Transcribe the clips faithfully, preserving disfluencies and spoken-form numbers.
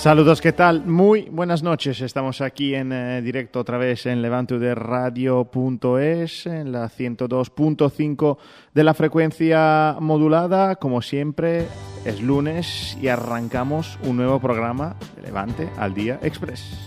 Saludos, ¿qué tal? Muy buenas noches. Estamos aquí en eh, directo otra vez en levante u d radio punto es, en la ciento dos punto cinco de la frecuencia modulada. Como siempre, es lunes y arrancamos un nuevo programa de Levante al Día Express.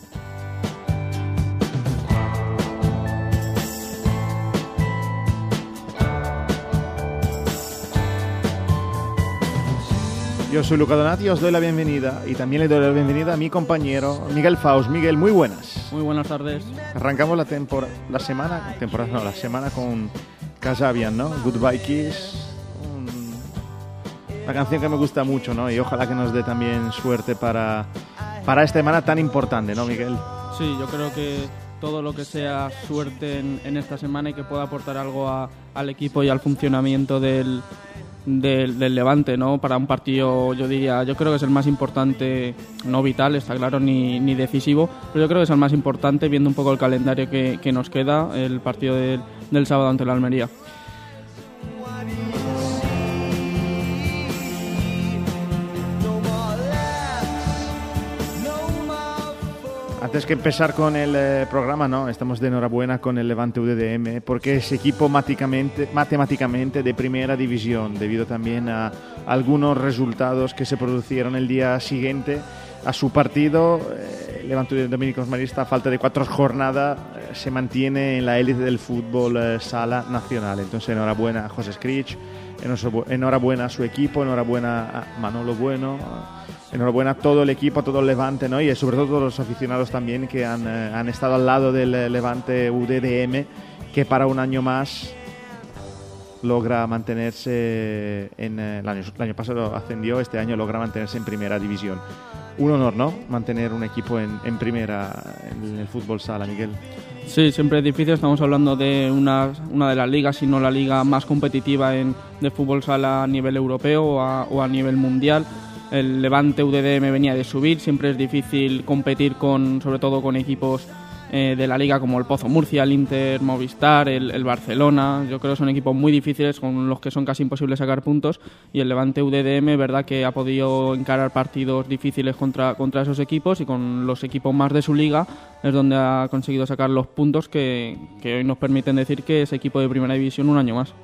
Yo soy Luca Donati y os doy la bienvenida, y también le doy la bienvenida a mi compañero Miguel Faust. Miguel, muy buenas. Muy buenas tardes. Arrancamos la temporada, la semana, temporada no, la semana con Kasabian, ¿no? Goodbye Kiss, un, una canción que me gusta mucho, ¿no? Y ojalá que nos dé también suerte para, para esta semana tan importante, ¿no, Miguel? Sí, yo creo que todo lo que sea suerte en, en esta semana y que pueda aportar algo a, al equipo y al funcionamiento del Del, del Levante, ¿no? Para un partido, yo diría, yo creo que es el más importante, no vital, está claro, ni, ni decisivo, pero yo creo que es el más importante viendo un poco el calendario que, que nos queda, el partido del, del sábado ante la Almería. Antes que empezar con el eh, programa, ¿no? Estamos de enhorabuena con el Levante U D D M porque es equipo matemáticamente, matemáticamente de primera división, debido también a algunos resultados que se produjeron el día siguiente a su partido. Eh, Levante U D D M Dominicos Marista, a falta de cuatro jornadas, eh, se mantiene en la élite del fútbol eh, sala nacional. Entonces, enhorabuena a José Scrich, enhorabuena a su equipo, enhorabuena a Manolo Bueno, enhorabuena a todo el equipo, a todo el Levante, ¿no? Y sobre todo a todos los aficionados también que han, eh, han estado al lado del Levante U D D M, que para un año más logra mantenerse en eh, el, año, el año pasado ascendió, este año logra mantenerse en primera división. Un honor, ¿no? Mantener un equipo en, en primera en el fútbol sala, Miguel. Sí, siempre es difícil. Estamos hablando de una, una de las ligas, si no la liga más competitiva en, de fútbol sala a nivel europeo o a, o a nivel mundial. El Levante U D D M venía de subir, siempre es difícil competir con, sobre todo con equipos eh, de la liga como el Pozo Murcia, el Inter, Movistar, el, el Barcelona. Yo creo que son equipos muy difíciles con los que son casi imposibles sacar puntos, y el Levante U D D M, verdad que ha podido encarar partidos difíciles contra, contra esos equipos, y con los equipos más de su liga es donde ha conseguido sacar los puntos que, que hoy nos permiten decir que es equipo de primera división un año más.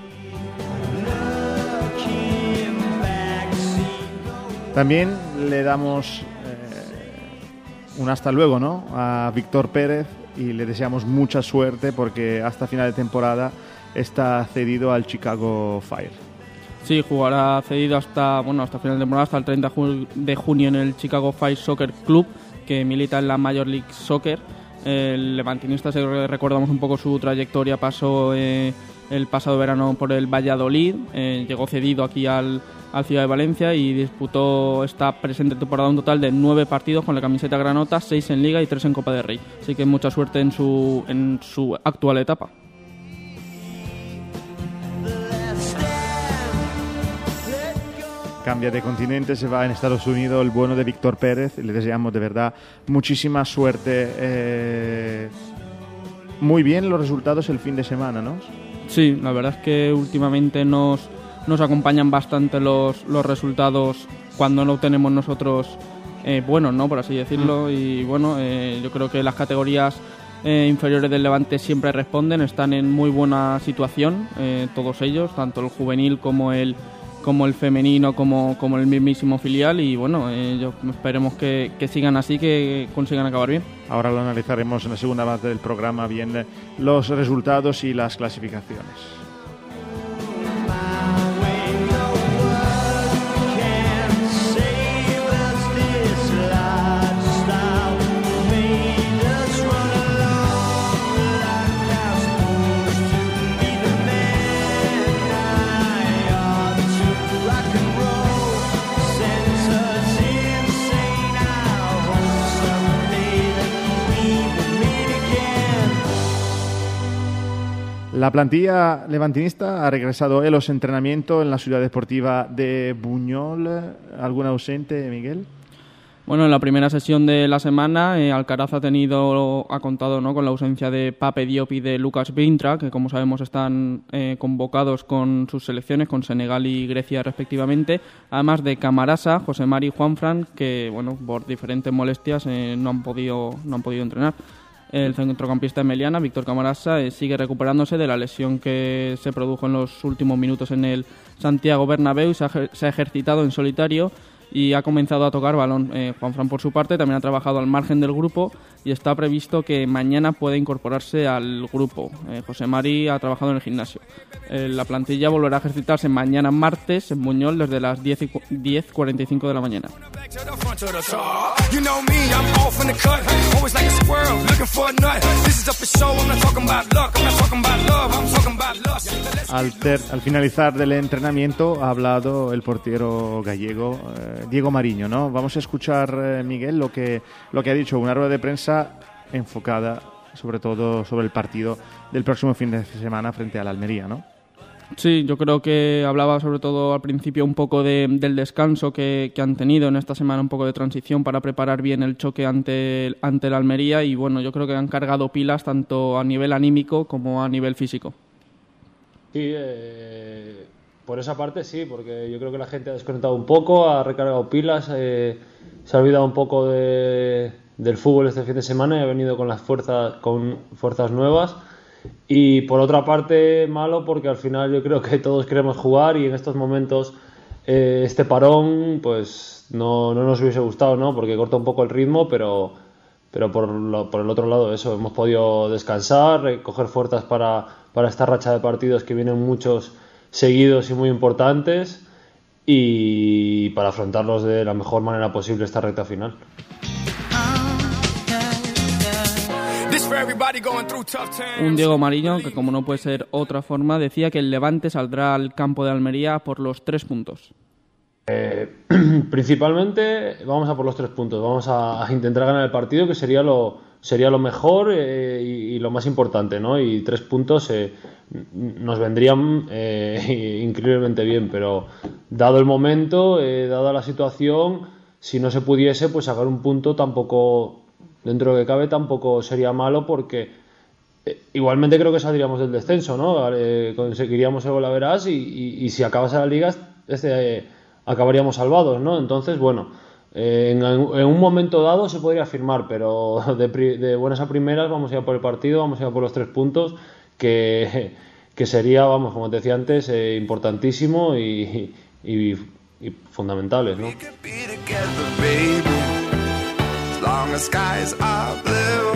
También le damos eh, un hasta luego, ¿no?, a Víctor Pérez, y le deseamos mucha suerte porque hasta final de temporada está cedido al Chicago Fire. Sí, jugará cedido hasta bueno hasta final de temporada, hasta el treinta de junio en el Chicago Fire Soccer Club, que milita en la Major League Soccer. El levantinista, si recordamos un poco su trayectoria, pasó eh, el pasado verano por el Valladolid, eh, llegó cedido aquí al al Ciudad de Valencia y disputó esta presente temporada un total de nueve partidos con la camiseta granota, seis en Liga y tres en Copa del Rey. Así que mucha suerte en su, en su actual etapa. Cambia de continente, se va en Estados Unidos el bueno de Víctor Pérez. Le deseamos de verdad muchísima suerte. Eh, muy bien los resultados el fin de semana, ¿no? Sí, la verdad es que últimamente nos... Nos acompañan bastante los, los resultados cuando no tenemos nosotros eh, buenos, ¿no?, por así decirlo. Y bueno, eh, yo creo que las categorías eh, inferiores del Levante siempre responden, están en muy buena situación, eh, todos ellos, tanto el juvenil como el como el femenino, como, como el mismísimo filial. Y bueno, eh, yo, esperemos que, que sigan así, que consigan acabar bien. Ahora lo analizaremos en la segunda parte del programa, bien los resultados y las clasificaciones. La plantilla levantinista ha regresado a los entrenamientos en la ciudad deportiva de Buñol. ¿Algún ausente, Miguel? Bueno, en la primera sesión de la semana, eh, Alcaraz ha tenido, ha contado, ¿no?, con la ausencia de Pape Diop y de Lucas Vintra, que como sabemos están eh, convocados con sus selecciones, con Senegal y Grecia respectivamente, además de Camarasa, José Mari y Juanfran, que bueno, por diferentes molestias eh, no han podido, no han podido entrenar. El centrocampista de Meliana, Víctor Camarasa, eh, sigue recuperándose de la lesión que se produjo en los últimos minutos en el Santiago Bernabéu y se ha, se ha ejercitado en solitario y ha comenzado a tocar balón. Eh, Juanfran, por su parte, también ha trabajado al margen del grupo y está previsto que mañana pueda incorporarse al grupo. Eh, José Mari ha trabajado en el gimnasio. Eh, la plantilla volverá a ejercitarse mañana martes en Buñol desde las diez cuarenta y cinco de la mañana. Al, ter, al finalizar del entrenamiento ha hablado el portero gallego eh, Diego Mariño, ¿no? Vamos a escuchar, eh, Miguel, lo que, lo que ha dicho, una rueda de prensa enfocada sobre todo sobre el partido del próximo fin de semana frente al Almería, ¿no? Sí, yo creo que hablaba sobre todo al principio un poco de, del descanso que, que han tenido en esta semana, un poco de transición para preparar bien el choque ante, ante el Almería y bueno, yo creo que han cargado pilas tanto a nivel anímico como a nivel físico. Sí, eh, por esa parte sí, porque yo creo que la gente ha desconectado un poco, ha recargado pilas, eh, se ha olvidado un poco de, del fútbol este fin de semana y ha venido con las fuerzas, con fuerzas nuevas. Y por otra parte, malo porque al final yo creo que todos queremos jugar y en estos momentos eh, este parón pues no, no nos hubiese gustado, ¿no? Porque corta un poco el ritmo, pero, pero por, lo, por el otro lado eso, hemos podido descansar, coger fuerzas para, para esta racha de partidos que vienen muchos seguidos y muy importantes y para afrontarlos de la mejor manera posible esta recta final. Un Diego Mariño que, como no puede ser otra forma, decía que el Levante saldrá al campo de Almería por los tres puntos. Eh, principalmente vamos a por los tres puntos, vamos a, a intentar ganar el partido, que sería lo, sería lo mejor eh, y, y lo más importante, ¿no? Y tres puntos eh, nos vendrían eh, increíblemente bien, pero dado el momento, eh, dada la situación, si no se pudiese, pues sacar un punto tampoco... Dentro de lo que cabe tampoco sería malo porque eh, igualmente creo que saldríamos del descenso, ¿no? Eh, conseguiríamos el golaveras y, y, y si acabase la liga este, eh, acabaríamos salvados, ¿no? Entonces, bueno, eh, en, en un momento dado se podría firmar, pero de, de buenas a primeras vamos a ir por el partido, vamos a ir por los tres puntos que, que sería, vamos, como te decía antes, eh, importantísimo y, y, y fundamentales, ¿no? Long as skies are blue,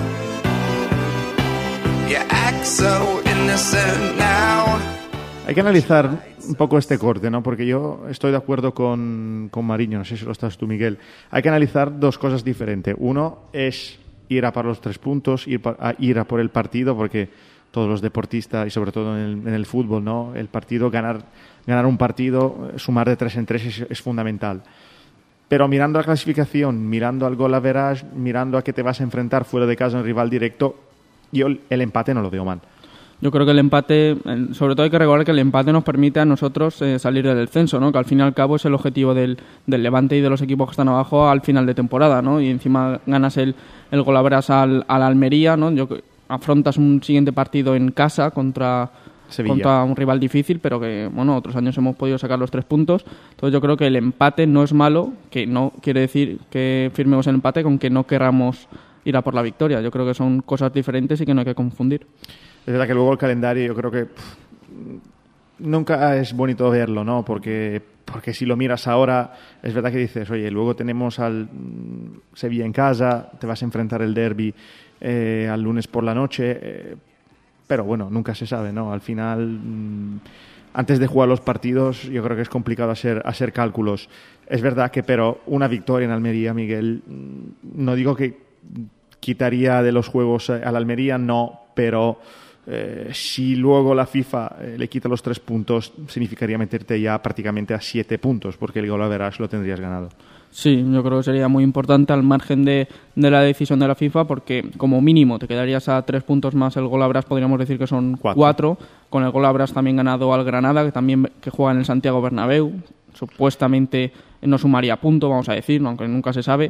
you act so innocent now. Hay que analizar un poco este corte, ¿no? Porque yo estoy de acuerdo con, con Mariño, no sé si lo estás tú, Miguel. Hay que analizar dos cosas diferentes. Uno es ir a por los tres puntos, ir, a, ir a por el partido, porque todos los deportistas y sobre todo en el, en el fútbol, ¿no? El partido, ganar, ganar un partido, sumar de tres en tres es, es fundamental. Pero mirando la clasificación, mirando al gol average, mirando a que te vas a enfrentar fuera de casa en rival directo, yo el empate no lo veo mal. Yo creo que el empate, sobre todo hay que recordar que el empate nos permite a nosotros eh, salir del descenso, ¿no? Que al fin y al cabo es el objetivo del, del Levante y de los equipos que están abajo al final de temporada, ¿no? Y encima ganas el, el gol average al, al Almería, ¿no? Yo, afrontas un siguiente partido en casa contra... Sevilla. Contra un rival difícil, pero que, bueno, otros años hemos podido sacar los tres puntos. Entonces yo creo que el empate no es malo, que no quiere decir que firmemos el empate con que no querramos ir a por la victoria. Yo creo que son cosas diferentes y que no hay que confundir. Es verdad que luego el calendario yo creo que pff, nunca es bonito verlo, ¿no? Porque, porque si lo miras ahora, es verdad que dices, oye, luego tenemos al Sevilla en casa, te vas a enfrentar el derbi eh, al lunes por la noche... Eh, Pero bueno, nunca se sabe, ¿no? Al final, mmm, antes de jugar los partidos, yo creo que es complicado hacer, hacer cálculos. Es verdad que, pero una victoria en Almería, Miguel, no digo que quitaría de los juegos al Almería, no, pero eh, si luego la FIFA eh, le quita los tres puntos, significaría meterte ya prácticamente a siete puntos, porque el gol average lo tendrías ganado. Sí, yo creo que sería muy importante al margen de, de la decisión de la FIFA porque como mínimo te quedarías a tres puntos más el gol average, podríamos decir que son cuatro. cuatro. Con el gol average también ganado al Granada, que también que juega en el Santiago Bernabéu. Supuestamente no sumaría punto, vamos a decir, aunque nunca se sabe.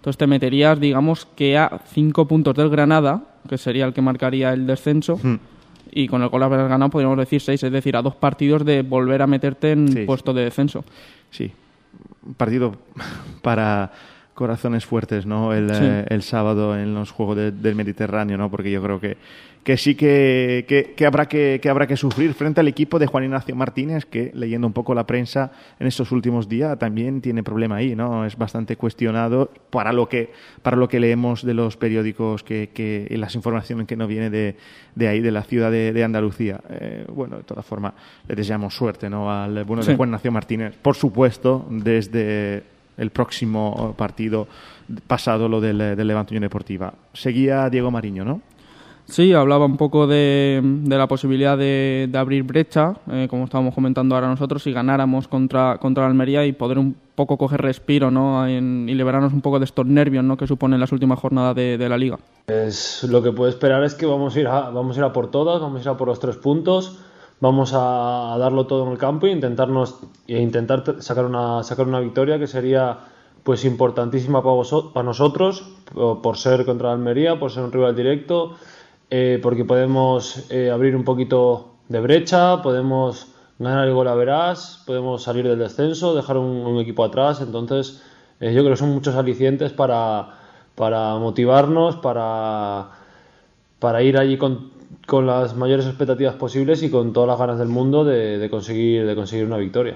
Entonces te meterías, digamos, que a cinco puntos del Granada, que sería el que marcaría el descenso, mm. y con el gol haber ganado podríamos decir seis, es decir, a dos partidos de volver a meterte en sí. puesto de descenso. Sí, un partido para corazones fuertes, ¿no? El, sí. eh, el sábado en los Juegos de, del Mediterráneo, ¿no? Porque yo creo que, que sí que, que, que, habrá que, que habrá que sufrir frente al equipo de Juan Ignacio Martínez, que leyendo un poco la prensa en estos últimos días también tiene problema ahí, ¿no? Es bastante cuestionado para lo que para lo que leemos de los periódicos que, que y las informaciones que nos viene de, de ahí, de la ciudad de, de Andalucía. Eh, bueno, de todas formas, le deseamos suerte, ¿no? Al bueno de sí. Juan Ignacio Martínez, por supuesto, desde el próximo partido pasado, lo del, del Levante Unión Deportiva. Seguía Diego Mariño, ¿no? Sí, hablaba un poco de, de la posibilidad de, de abrir brecha, eh, como estábamos comentando ahora nosotros, si ganáramos contra, contra Almería y poder un poco coger respiro, ¿no? En, y liberarnos un poco de estos nervios, ¿no? Que suponen las últimas jornadas de, de la Liga. Pues lo que puedo esperar es que vamos a ir a, vamos a ir a por todas, vamos a ir a por los tres puntos. Vamos a darlo todo en el campo e intentarnos e intentar sacar una sacar una victoria que sería pues importantísima para, vosotros, para nosotros por ser contra Almería, por ser un rival directo, eh, porque podemos eh, abrir un poquito de brecha, podemos ganar el gol a verás, podemos salir del descenso, dejar un, un equipo atrás. Entonces eh, yo creo que son muchos alicientes para, para motivarnos, para, para ir allí con con las mayores expectativas posibles y con todas las ganas del mundo de, de conseguir de conseguir una victoria.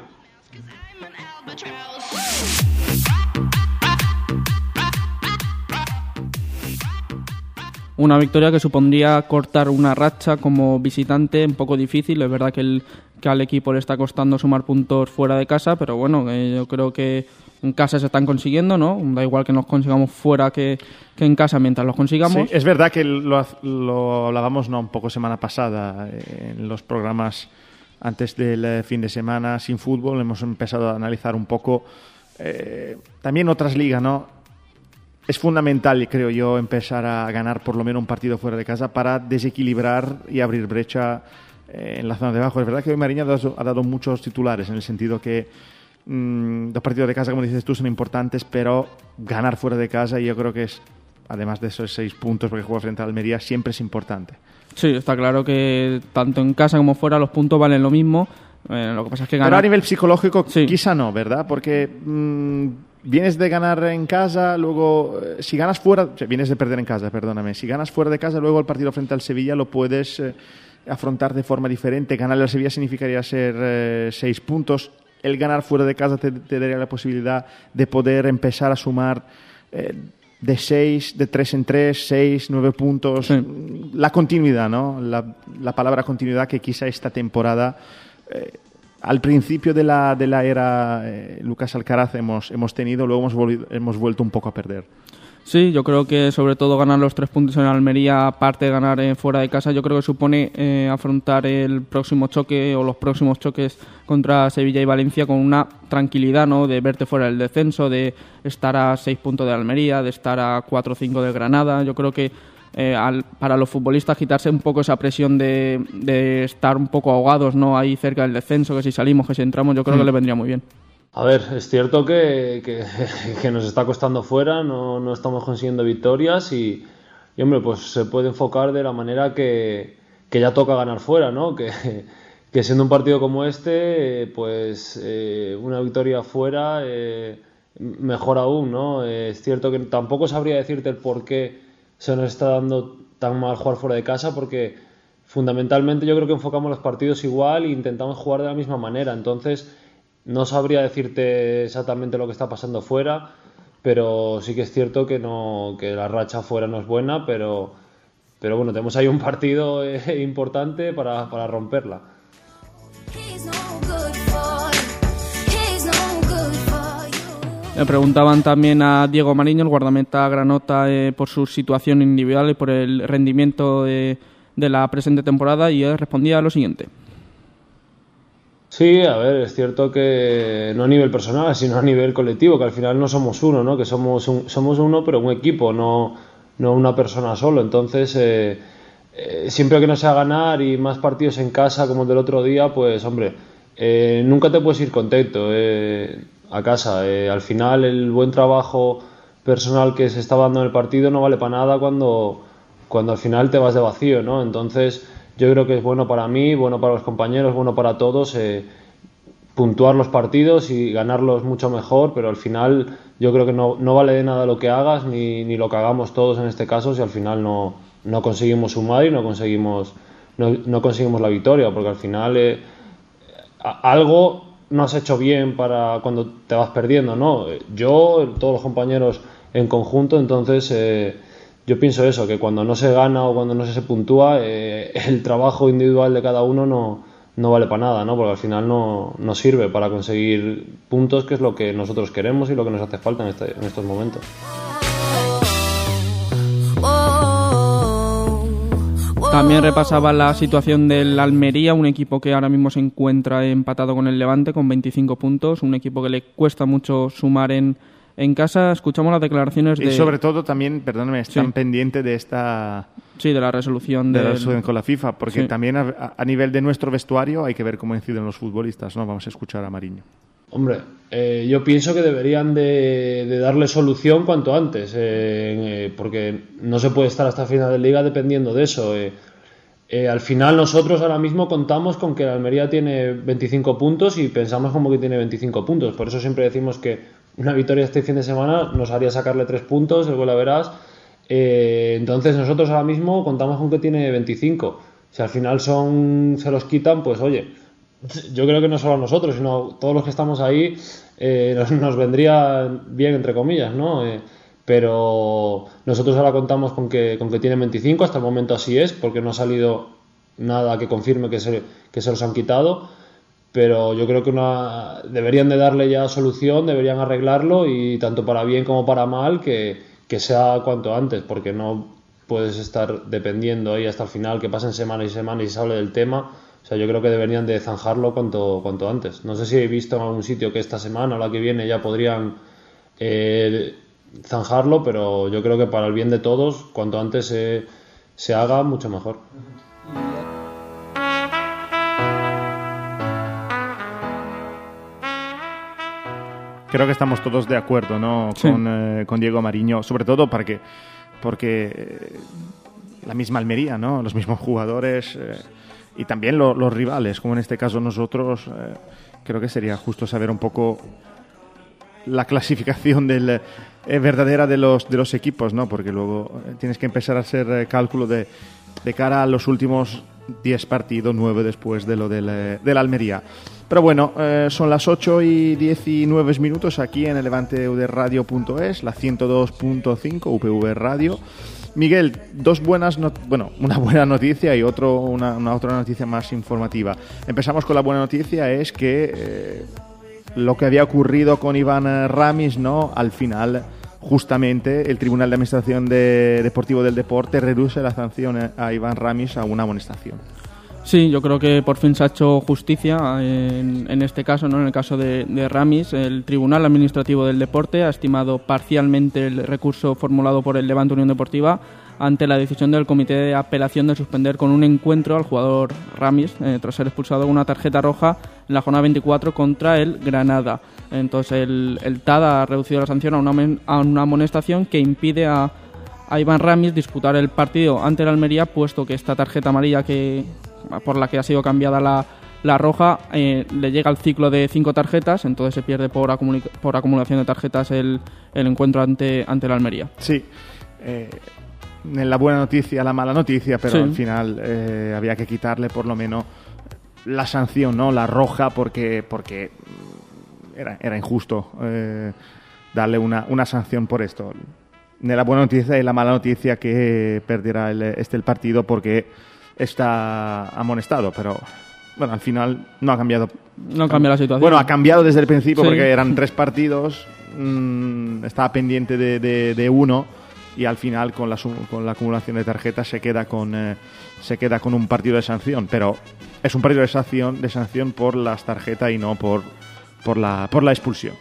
Una victoria que supondría cortar una racha como visitante un poco difícil. Es verdad que, el, que al equipo le está costando sumar puntos fuera de casa, pero bueno, eh, yo creo que en casa se están consiguiendo, ¿no? Da igual que nos consigamos fuera que, que en casa mientras los consigamos. Sí, es verdad que lo, lo hablábamos, ¿no? Un poco semana pasada en los programas antes del fin de semana sin fútbol. Hemos empezado a analizar un poco eh, también otras ligas, ¿no? Es fundamental, creo yo, empezar a ganar por lo menos un partido fuera de casa para desequilibrar y abrir brecha eh, en la zona de abajo. Es verdad que hoy Mariño ha dado, ha dado muchos titulares en el sentido que mmm, los partidos de casa, como dices tú, son importantes, pero ganar fuera de casa, yo creo que es, además de esos seis puntos porque juega frente a Almería, siempre es importante. Sí, está claro que tanto en casa como fuera los puntos valen lo mismo. Eh, lo que pasa es que ganar... Pero a nivel psicológico sí. Quizá no, ¿verdad? Porque mmm, vienes de ganar en casa, luego eh, si ganas fuera, o sea, vienes de perder en casa, perdóname, si ganas fuera de casa, luego el partido frente al Sevilla lo puedes eh, afrontar de forma diferente. Ganarle al Sevilla significaría ser eh, seis puntos. El ganar fuera de casa te, te daría la posibilidad de poder empezar a sumar eh, de seis, de tres en tres, seis, nueve puntos. Sí. La continuidad, ¿no? La, la palabra continuidad que quizá esta temporada... Eh, al principio de la, de la era eh, Lucas Alcaraz hemos, hemos tenido, luego hemos, volvido, hemos vuelto un poco a perder. Sí, yo creo que sobre todo ganar los tres puntos en Almería, aparte de ganar eh, fuera de casa, yo creo que supone eh, afrontar el próximo choque o los próximos choques contra Sevilla y Valencia con una tranquilidad, ¿no? De verte fuera del descenso, de estar a seis puntos de Almería, de estar a cuatro o cinco de Granada. Yo creo que Eh, al, para los futbolistas quitarse un poco esa presión de, de estar un poco ahogados, ¿no? Ahí cerca del descenso, que si salimos, que si entramos, yo creo mm. que le vendría muy bien. A ver, es cierto que, que, que nos está costando fuera, no, no estamos consiguiendo victorias y, y, hombre, pues se puede enfocar de la manera que, que ya toca ganar fuera, ¿no? Que, que siendo un partido como este, pues eh, una victoria fuera, eh, mejor aún, ¿no? Eh, es cierto que tampoco sabría decirte el por qué se nos está dando tan mal jugar fuera de casa, porque fundamentalmente yo creo que enfocamos los partidos igual e intentamos jugar de la misma manera. Entonces no sabría decirte exactamente lo que está pasando fuera, pero sí que es cierto que no que la racha fuera no es buena, pero, pero bueno, tenemos ahí un partido eh, importante para, para romperla. Le preguntaban también a Diego Mariño, el guardameta granota, eh, por su situación individual y por el rendimiento de, de la presente temporada, y él respondía lo siguiente. Sí, a ver, es cierto que no a nivel personal, sino a nivel colectivo, que al final no somos uno, ¿no? Que somos un, somos uno, pero un equipo, no, no una persona solo. Entonces, eh, eh, siempre que no sea ganar y más partidos en casa como el del otro día, pues, hombre, eh, nunca te puedes ir contento. Eh, a casa. Eh, al final el buen trabajo personal que se estaba dando en el partido no vale para nada cuando, cuando al final te vas de vacío, ¿no? Entonces yo creo que es bueno para mí, bueno para los compañeros, bueno para todos eh, puntuar los partidos y ganarlos mucho mejor, pero al final yo creo que no, no vale de nada lo que hagas ni, ni lo que hagamos todos en este caso si al final no, no conseguimos sumar y no conseguimos, no, no conseguimos la victoria, porque al final eh, algo no has hecho bien para cuando te vas perdiendo, ¿no? Yo, todos los compañeros en conjunto, entonces eh, yo pienso eso, que cuando no se gana o cuando no se puntúa, eh, el trabajo individual de cada uno no, no vale para nada, ¿no? Porque al final no, no sirve para conseguir puntos, que es lo que nosotros queremos y lo que nos hace falta en, este, en estos momentos. También repasaba la situación del Almería, un equipo que ahora mismo se encuentra empatado con el Levante con veinticinco puntos, un equipo que le cuesta mucho sumar en, en casa. Escuchamos las declaraciones de... Y sobre todo también, perdóname, están sí. pendientes de esta... Sí, de la resolución, de del... la resolución con la FIFA, porque sí. también a, a nivel de nuestro vestuario hay que ver cómo inciden los futbolistas, ¿no? Vamos a escuchar a Mariño. Hombre, eh, yo pienso que deberían de, de darle solución cuanto antes, eh, eh, porque no se puede estar hasta final de liga dependiendo de eso. Eh. Eh, al final nosotros ahora mismo contamos con que el Almería tiene veinticinco puntos y pensamos como que tiene veinticinco puntos. Por eso siempre decimos que una victoria este fin de semana nos haría sacarle tres puntos, el gol a verás. Eh, entonces nosotros ahora mismo contamos con que tiene veinticinco. Si al final son se los quitan, pues oye... Yo creo que no solo a nosotros, sino todos los que estamos ahí eh, nos, nos vendría bien, entre comillas, ¿no? Eh, pero nosotros ahora contamos con que, con que tienen veinticinco, hasta el momento así es, porque no ha salido nada que confirme que se, que se los han quitado, pero yo creo que una, deberían de darle ya solución, deberían arreglarlo y tanto para bien como para mal que, que sea cuanto antes, porque no puedes estar dependiendo ahí hasta el final, que pasen semanas y semanas y se hable del tema. O sea, yo creo que deberían de zanjarlo cuanto, cuanto antes. No sé si he visto en algún sitio que esta semana o la que viene ya podrían eh, zanjarlo, pero yo creo que para el bien de todos, cuanto antes se, se haga, mucho mejor. Creo que estamos todos de acuerdo, ¿no? Sí. Con, eh, con Diego Mariño, sobre todo porque, porque eh, la misma Almería, ¿no? Los mismos jugadores... Eh, y también lo, los rivales, como en este caso nosotros, eh, creo que sería justo saber un poco la clasificación del, eh, verdadera de los, de los equipos, ¿no? Porque luego eh, tienes que empezar a hacer eh, cálculo de, de cara a los últimos diez partidos, nueve después de lo del, eh, del Almería. Pero bueno, eh, son las ocho y diecinueve minutos aquí en el levante u d radio punto es, la ciento dos punto cinco U P V Radio. Miguel, dos buenas not- bueno, una buena noticia y otro una, una otra noticia más informativa. Empezamos con la buena noticia, es que eh, lo que había ocurrido con Iván Ramis, ¿no? Al final, justamente, el Tribunal de Administración de Deportivo del Deporte reduce la sanción a Iván Ramis a una amonestación. Sí, yo creo que por fin se ha hecho justicia en, en este caso, ¿no? En el caso de, de Ramis. El Tribunal Administrativo del Deporte ha estimado parcialmente el recurso formulado por el Levante Unión Deportiva ante la decisión del Comité de Apelación de suspender con un encuentro al jugador Ramis eh, tras ser expulsado con una tarjeta roja en la jornada veinticuatro contra el Granada. Entonces el, el T A D ha reducido la sanción a una, a una amonestación que impide a, a Iván Ramis disputar el partido ante el Almería, puesto que esta tarjeta amarilla que por la que ha sido cambiada la, la roja eh, le llega al ciclo de cinco tarjetas, entonces se pierde por, acumula- por acumulación de tarjetas el, el encuentro ante, ante el Almería. Sí, eh, en la buena noticia, la mala noticia, pero sí. Al final eh, había que quitarle por lo menos la sanción, ¿no? La roja, porque porque era, era injusto eh, darle una, una sanción por esto. De la buena noticia y la mala noticia que perderá el, este el partido porque está amonestado, pero bueno, al final no ha cambiado. No cambia la situación. Bueno, ha cambiado desde el principio, sí. Porque eran tres partidos, mmm, estaba pendiente de, de, de uno y al final con la, con la acumulación de tarjetas se queda con eh, se queda con un partido de sanción, pero es un partido de sanción, de sanción por las tarjetas y no por por la por la expulsión.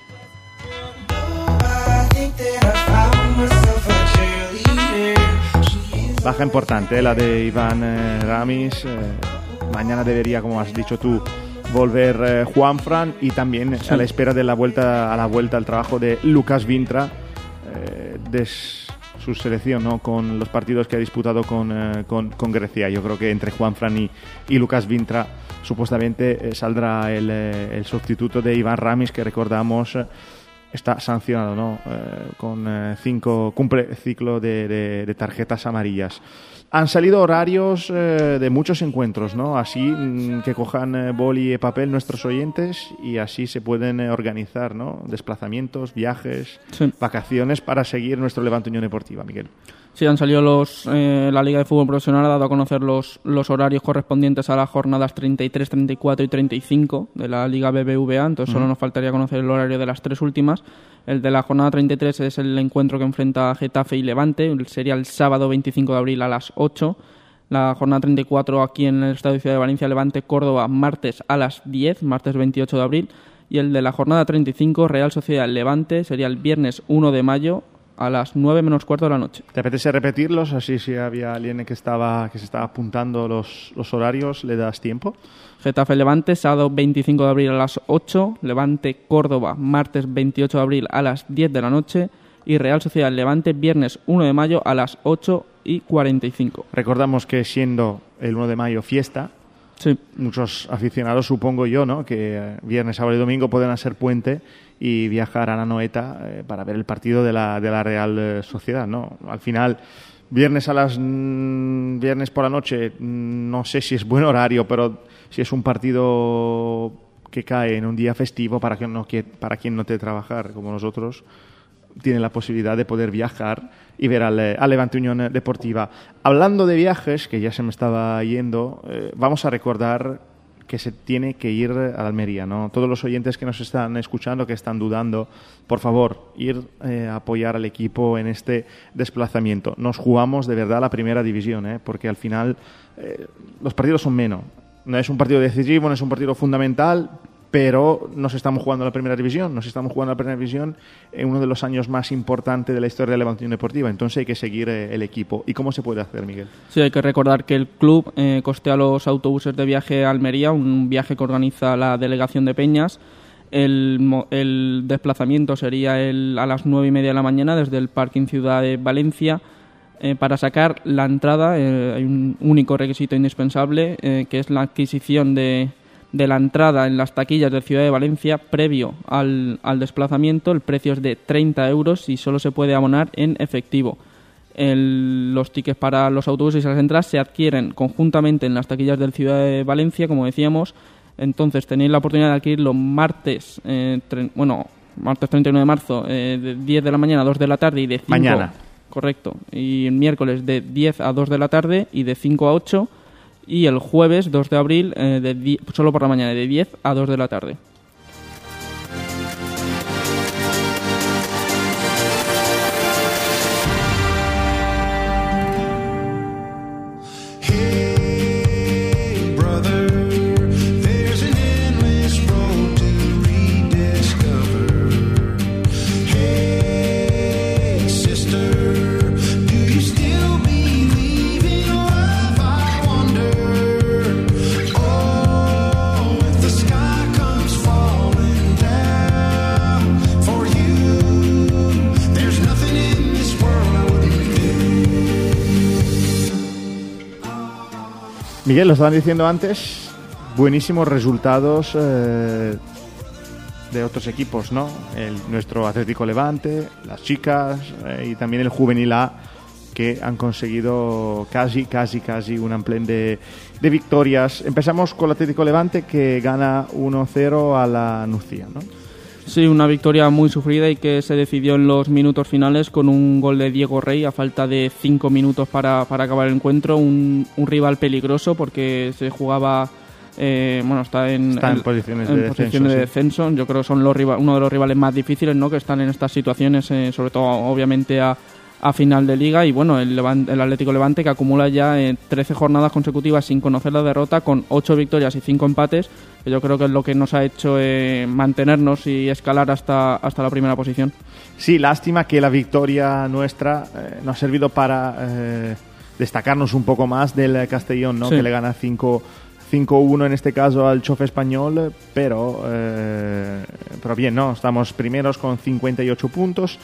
Baja importante, eh, la de Iván eh, Ramis. Eh, mañana debería, como has dicho tú, volver eh, Juanfran y también sí. a la espera de la vuelta a la vuelta al trabajo de Lucas Vintra. Eh, de su selección, ¿no? Con los partidos que ha disputado con, eh, con, con Grecia. Yo creo que entre Juanfran y, y Lucas Vintra supuestamente eh, saldrá el, eh, el sustituto de Iván Ramis, que recordamos eh, está sancionado, ¿no? Eh, con eh, cinco cumple ciclo de, de, de tarjetas amarillas. Han salido horarios eh, de muchos encuentros, ¿no? Así mmm, que cojan eh, boli y papel nuestros oyentes y así se pueden eh, organizar, ¿no? Desplazamientos, viajes, sí. vacaciones para seguir nuestro Levante Unión Deportiva, Miguel. Sí, han salido los... Eh, la Liga de Fútbol Profesional ha dado a conocer los, los horarios correspondientes a las jornadas treinta y tres, treinta y cuatro y treinta y cinco de la Liga B B V A, entonces uh-huh. solo nos faltaría conocer el horario de las tres últimas. El de la jornada treinta y tres es el encuentro que enfrenta Getafe y Levante, sería el sábado veinticinco de abril a las ocho. La jornada treinta y cuatro aquí en el Estadio Ciudad de Valencia, Levante, Córdoba, martes a las diez, martes veintiocho de abril. Y el de la jornada treinta y cinco, Real Sociedad Levante, sería el viernes uno de mayo a las nueve menos cuarto de la noche. ¿Te apetece repetirlos? Así si había alguien que estaba que se estaba apuntando los, los horarios, ¿le das tiempo? Getafe Levante, sábado veinticinco de abril a las ocho, Levante Córdoba, martes veintiocho de abril a las diez de la noche y Real Sociedad Levante, viernes uno de mayo a las ocho y cuarenta y cinco. Recordamos que siendo el uno de mayo fiesta, sí. muchos aficionados, supongo yo, ¿no? que viernes, sábado y domingo pueden hacer puente y viajar a Anoeta eh, para ver el partido de la, de la Real Sociedad, ¿no? Al final, viernes a las mmm, viernes por la noche, no sé si es buen horario, pero si es un partido que cae en un día festivo para quien no quiere, para quien no te trabajar como nosotros, tiene la posibilidad de poder viajar y ver al, al Levante Unión Deportiva. Hablando de viajes, que ya se me estaba yendo, eh, vamos a recordar que se tiene que ir a Almería, ¿no? Todos los oyentes que nos están escuchando, que están dudando, por favor, ir eh, a apoyar al equipo en este desplazamiento. Nos jugamos de verdad la primera división, ¿eh? Porque al final eh, los partidos son menos. No es un partido decisivo, no es un partido fundamental, pero nos estamos jugando la primera división, nos estamos jugando la primera división en uno de los años más importantes de la historia de la Levante Unión Deportiva, entonces hay que seguir eh, el equipo. ¿Y cómo se puede hacer, Miguel? Sí, hay que recordar que el club eh, costea los autobuses de viaje a Almería, un viaje que organiza la delegación de Peñas. El, el desplazamiento sería el, a las nueve y media de la mañana desde el Parking Ciudad de Valencia. Eh, para sacar la entrada eh, hay un único requisito indispensable, eh, que es la adquisición de de la entrada en las taquillas de Ciudad de Valencia previo al, al desplazamiento. El precio es de treinta euros y solo se puede abonar en efectivo. El, los tickets para los autobuses y las entradas se adquieren conjuntamente en las taquillas de Ciudad de Valencia, como decíamos. Entonces tenéis la oportunidad de adquirirlo martes, eh, tre- bueno, martes treinta y uno de marzo, eh, de diez de la mañana a dos de la tarde y de cinco... Mañana. Correcto. Y el miércoles de diez a dos de la tarde y de cinco a ocho. Y el jueves dos de abril, eh, de die- solo por la mañana, de diez a dos de la tarde. Miguel, lo estaban diciendo antes, buenísimos resultados eh, de otros equipos, ¿no? El, nuestro Atlético Levante, las chicas eh, y también el Juvenil A, que han conseguido casi, casi, casi un amplén de, de victorias. Empezamos con el Atlético Levante, que gana uno cero a la Nucía, ¿no? Sí, una victoria muy sufrida y que se decidió en los minutos finales con un gol de Diego Rey a falta de cinco minutos para, para acabar el encuentro. Un, un rival peligroso porque se jugaba, eh, bueno, está en, está en, en posiciones, en de, posiciones descenso, de descenso. Sí. Yo creo que son los rival, uno de los rivales más difíciles, ¿no? Que están en estas situaciones, eh, sobre todo obviamente a, a final de liga. Y bueno, el, Levante, el Atlético Levante, que acumula ya eh, trece jornadas consecutivas sin conocer la derrota, con ocho victorias y cinco empates, que yo creo que es lo que nos ha hecho eh, mantenernos y escalar hasta, hasta la primera posición. Sí, lástima que la victoria nuestra eh, nos ha servido para eh, destacarnos un poco más del Castellón, ¿no? Sí. Que le gana cinco uno en este caso al Chofe Español, pero, eh, pero bien, ¿no? Estamos primeros con cincuenta y ocho puntos.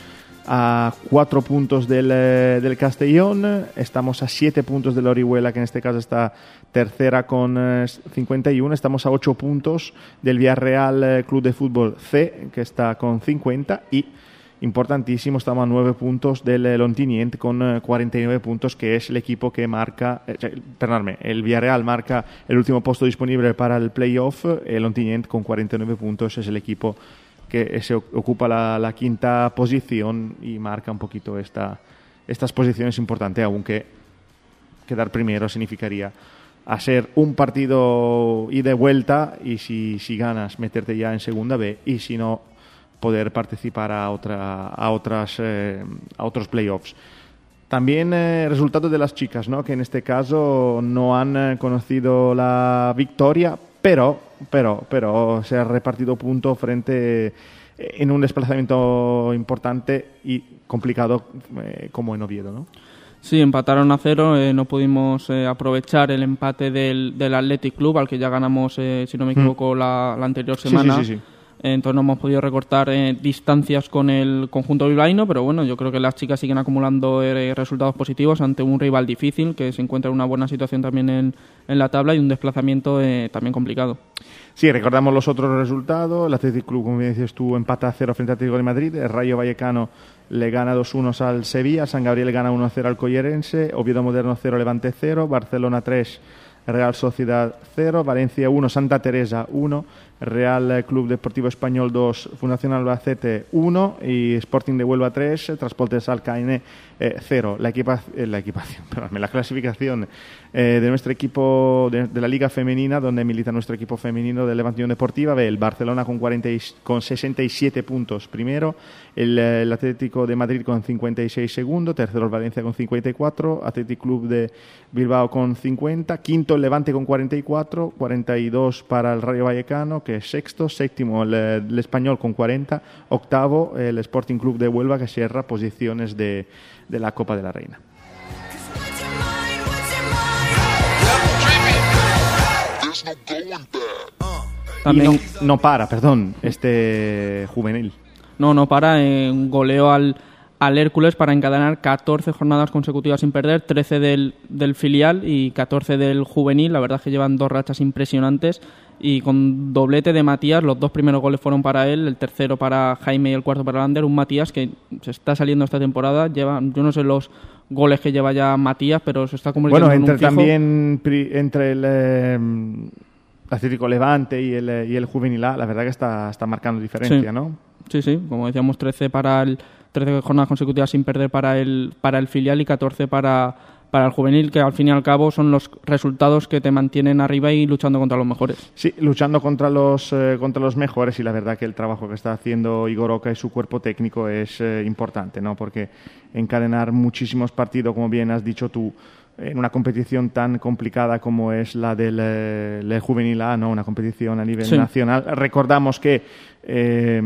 a cuatro puntos del, del Castellón, estamos a siete puntos del Orihuela, que en este caso está tercera con eh, cincuenta y uno, estamos a ocho puntos del Villarreal Club de Fútbol C, que está con cincuenta, y importantísimo, estamos a nueve puntos del Ontinyent con eh, cuarenta y nueve puntos, que es el equipo que marca, eh, perdonadme, el Villarreal marca el último puesto disponible para el playoff, el Ontinyent con cuarenta y nueve puntos es el equipo que se ocupa la, la quinta posición y marca un poquito esta, estas posiciones importantes, aunque quedar primero significaría hacer un partido ida y vuelta, y si, si ganas meterte ya en segunda B, y si no poder participar a otra a otras eh, a otros playoffs. También eh, resultados de las chicas, ¿no? Que en este caso no han eh, conocido la victoria, pero pero pero se ha repartido puntos frente eh, en un desplazamiento importante y complicado eh, como en Oviedo, ¿no? Sí, empataron a cero, eh, no pudimos eh, aprovechar el empate del, del Athletic Club, al que ya ganamos, eh, si no me equivoco, mm. la, la anterior semana. Sí, sí, sí, sí. Entonces no hemos podido recortar eh, distancias con el conjunto bilbaíno, pero bueno, yo creo que las chicas siguen acumulando eh, resultados positivos ante un rival difícil, que se encuentra en una buena situación también en, en la tabla, y un desplazamiento eh, también complicado. Sí, recordamos los otros resultados. El Athletic Club, como dices tú, empata a cero frente al Atlético de Madrid. El Rayo Vallecano le gana dos uno al Sevilla. San Gabriel gana uno a cero al Collerense. Oviedo Moderno cero, Levante cero. Barcelona tres, Real Sociedad cero. Valencia uno, Santa Teresa uno. Real Club Deportivo Español dos, Fundación Albacete uno y Sporting de Huelva tres, Transportes Alcaine eh, cero. La, equipa, eh, la equipación, perdón, la clasificación eh, de nuestro equipo de, de la Liga Femenina, donde milita nuestro equipo femenino de Levante Unión Deportiva, ve el Barcelona con, cuarenta y, con sesenta y siete puntos primero, el, el Atlético de Madrid con cincuenta y seis segundo, tercero el Valencia con cincuenta y cuatro, Athletic Club de Bilbao con cincuenta, quinto el Levante con cuarenta y cuatro, cuarenta y dos para el Rayo Vallecano, que es sexto, séptimo el, el Español con cuarenta, octavo el Sporting Club de Huelva, que cierra posiciones de, de la Copa de la Reina. También no, no para, perdón, este juvenil. No, no para, en goleo al, al Hércules para encadenar catorce jornadas consecutivas sin perder, trece del, del filial y catorce del juvenil. La verdad es que llevan dos rachas impresionantes, y con doblete de Matías. Los dos primeros goles fueron para él, el tercero para Jaime y el cuarto para Lander. Un Matías que se está saliendo esta temporada, lleva, yo no sé los goles que lleva ya Matías, pero se está convirtiendo bueno, en un fijo. Bueno, también entre el eh, Atlético Levante y el, y el Juvenil A, la verdad que está, está marcando diferencia, sí. ¿no? Sí, sí, como decíamos, trece para el trece jornadas consecutivas sin perder para el para el filial y catorce para para el juvenil, que al fin y al cabo son los resultados que te mantienen arriba y luchando contra los mejores. Sí, luchando contra los eh, contra los mejores, y la verdad que el trabajo que está haciendo Igor Oca y su cuerpo técnico es eh, importante, ¿no? Porque encadenar muchísimos partidos, como bien has dicho tú, en una competición tan complicada como es la del, eh, del Juvenil A, ¿no? Una competición a nivel sí. nacional. Recordamos que eh,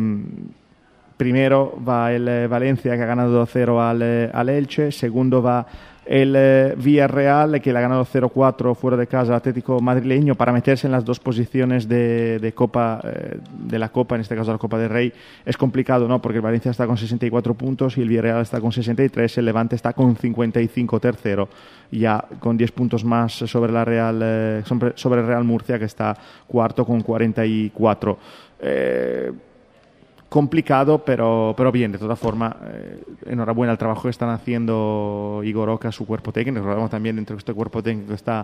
primero va el eh, Valencia, que ha ganado dos cero al, eh, al Elche. Segundo va el eh, Villarreal, que le ha ganado cero cuatro fuera de casa al Atlético madrileño, para meterse en las dos posiciones de, de Copa eh, de la Copa, en este caso la Copa del Rey. Es complicado, ¿no? Porque el Valencia está con sesenta y cuatro puntos y el Villarreal está con sesenta y tres, el Levante está con cincuenta y cinco tercero, ya con diez puntos más sobre la Real eh, sobre, sobre el Real Murcia, que está cuarto con cuarenta y cuatro. Eh, complicado, pero, pero bien, de todas formas, eh, enhorabuena al trabajo que están haciendo Igor Oca, su cuerpo técnico. Recordamos también dentro de este cuerpo técnico está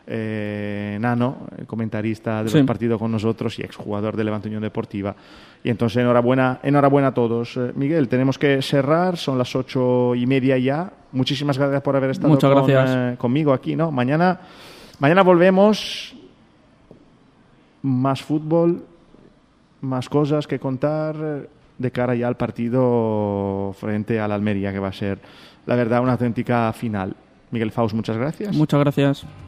eh, Nano, el comentarista de sí. los partidos con nosotros y exjugador de Levante Unión Deportiva. Y entonces enhorabuena, enhorabuena a todos. Eh, Miguel, tenemos que cerrar, son las ocho y media ya. Muchísimas gracias por haber estado Muchas con, gracias. Eh, conmigo aquí, ¿no? Mañana, mañana volvemos, más fútbol, más cosas que contar de cara ya al partido frente al Almería, que va a ser, la verdad, una auténtica final. Miguel Faust, muchas gracias. Muchas gracias.